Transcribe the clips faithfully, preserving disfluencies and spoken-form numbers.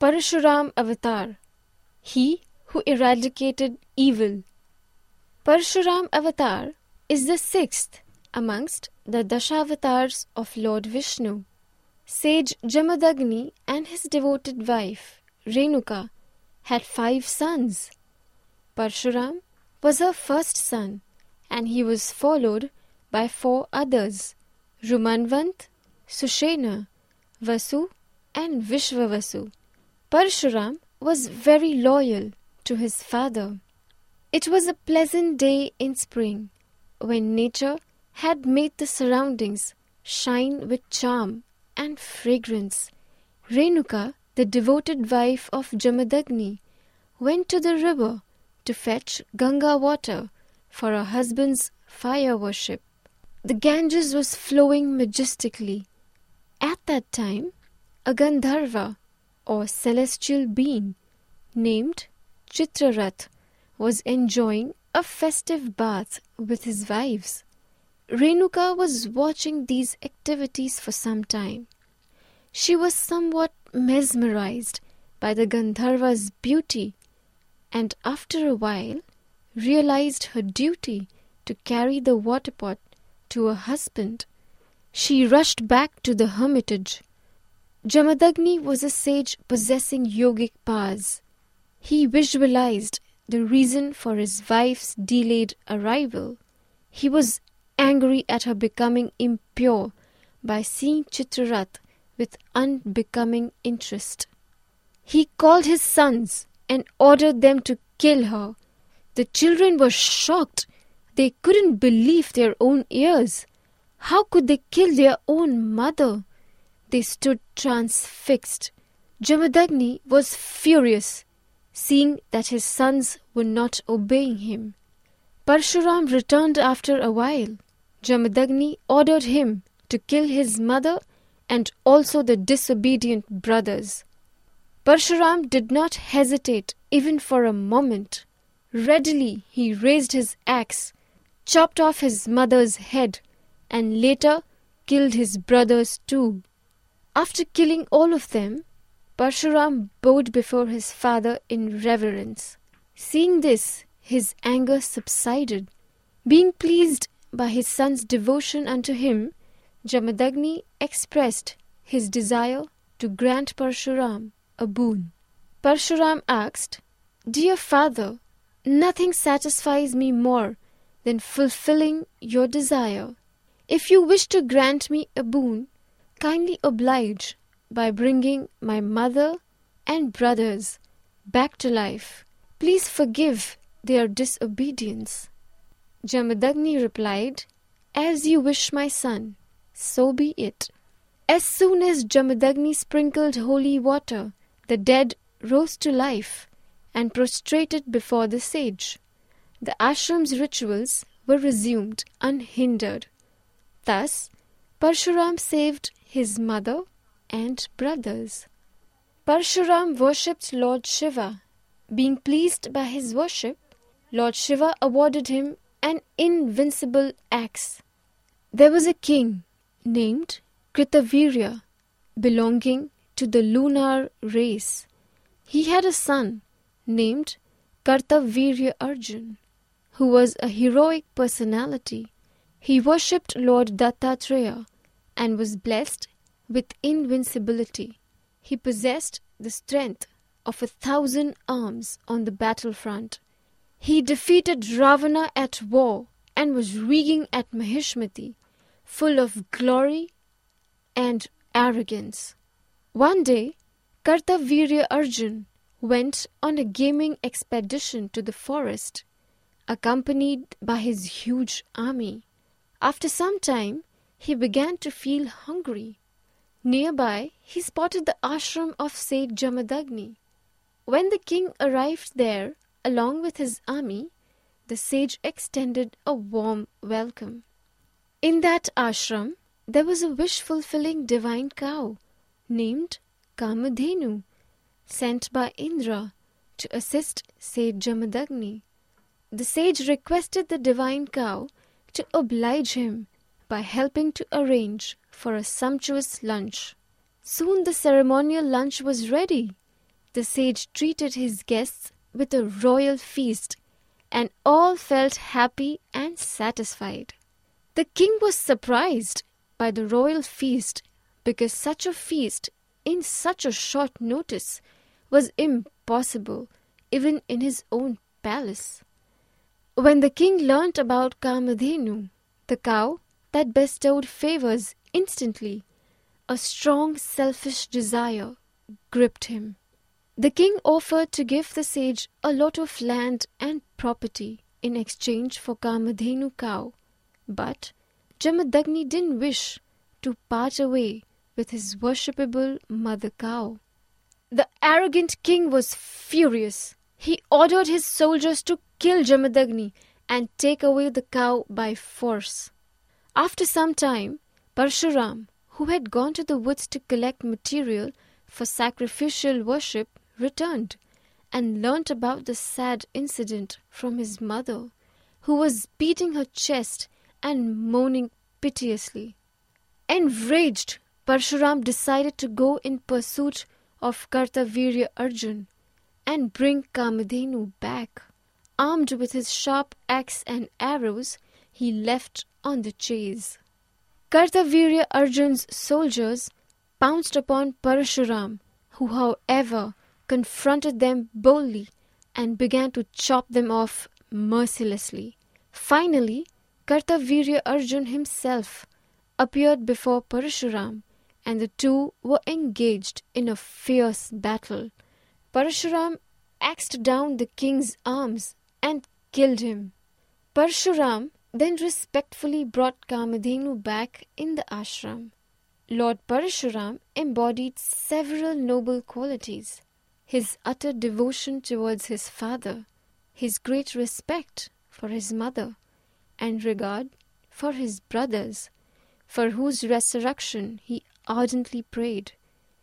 Parashuram Avatar, he who eradicated evil. Parashuram Avatar is the sixth amongst the Dashavatars of Lord Vishnu. Sage Jamadagni and his devoted wife, Renuka, had five sons. Parshuram was her first son, and he was followed by four others, Rumanvant, Sushena, Vasu, and Vishwavasu. Parshuram was very loyal to his father. It was a pleasant day in spring, when nature had made the surroundings shine with charm and fragrance. Renuka, the devoted wife of Jamadagni, went to the river to fetch Ganga water for her husband's fire worship. The Ganges was flowing majestically. At that time, a Gandharva, or celestial being, named Chitrarath, was enjoying a festive bath with his wives. Renuka was watching these activities for some time. She was somewhat mesmerized by the Gandharva's beauty, and after a while realized her duty to carry the water pot to her husband. She rushed back to the hermitage. Jamadagni was a sage possessing yogic powers. He visualized the reason for his wife's delayed arrival. He was angry at her becoming impure by seeing Chitrarath with unbecoming interest. He called his sons and ordered them to kill her. The children were shocked. They couldn't believe their own ears. How could they kill their own mother? They stood transfixed. Jamadagni was furious, seeing that his sons were not obeying him. Parshuram returned after a while. Jamadagni ordered him to kill his mother and also the disobedient brothers. Parshuram did not hesitate even for a moment. Readily he raised his axe, chopped off his mother's head, and later killed his brothers too. After killing all of them, Parshuram bowed before his father in reverence. Seeing this, his anger subsided. Being pleased by his son's devotion unto him, Jamadagni expressed his desire to grant Parshuram a boon. Parshuram asked, "Dear father, nothing satisfies me more than fulfilling your desire. If you wish to grant me a boon, kindly oblige by bringing my mother and brothers back to life. Please forgive their disobedience." Jamadagni replied, "As you wish, my son, so be it." As soon as Jamadagni sprinkled holy water, the dead rose to life and prostrated before the sage. The ashram's rituals were resumed unhindered. Thus, Parshuram saved his mother and brothers. Parshuram worshipped Lord Shiva. Being pleased by his worship, Lord Shiva awarded him an invincible axe. There was a king named Kritavirya, belonging to the lunar race. He had a son named Kartavirya Arjun, who was a heroic personality. He worshipped Lord Dattatreya and was blessed with invincibility. He possessed the strength of a thousand arms on the battlefront. He defeated Ravana at war and was reigning at Mahishmati, full of glory and arrogance. One day, Kartavirya Arjun went on a gaming expedition to the forest, accompanied by his huge army. After some time, he began to feel hungry. Nearby, he spotted the ashram of Sage Jamadagni. When the king arrived there, along with his army, the sage extended a warm welcome. In that ashram, there was a wish-fulfilling divine cow named Kamadhenu, sent by Indra to assist Sage Jamadagni. The sage requested the divine cow to oblige him by helping to arrange for a sumptuous lunch. Soon the ceremonial lunch was ready. the sage treated his guests with a royal feast, and all felt happy and satisfied. The king was surprised by the royal feast because such a feast in such a short notice was impossible even in his own palace. When the king learnt about Kamadhenu, the cow that bestowed favours instantly, a strong selfish desire gripped him. The king offered to give the sage a lot of land and property in exchange for Kamadhenu cow, but Jamadagni didn't wish to part away with his worshipable mother cow. The arrogant king was furious. He ordered his soldiers to kill Jamadagni and take away the cow by force. After some time, Parshuram, who had gone to the woods to collect material for sacrificial worship, returned and learnt about the sad incident from his mother, who was beating her chest and moaning piteously. Enraged, Parshuram decided to go in pursuit of Kartavirya Arjun and bring Kamadhenu back. Armed with his sharp axe and arrows, he left on the chase. Kartavirya Arjun's soldiers pounced upon Parshuram, who, however, confronted them boldly and began to chop them off mercilessly. Finally, Kartavirya Arjun himself appeared before Parshuram, and the two were engaged in a fierce battle. Parshuram axed down the king's arms and killed him. Parshuram then respectfully brought Kamadhenu back in the ashram. Lord Parshuram embodied several noble qualities: his utter devotion towards his father, his great respect for his mother, and regard for his brothers, for whose resurrection he ardently prayed,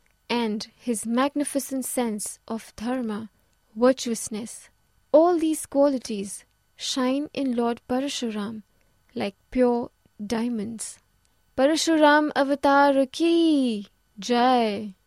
and his magnificent sense of dharma, virtuousness. All these qualities shine in Lord Parshuram like pure diamonds. Parshuram Avatar Ki Jai!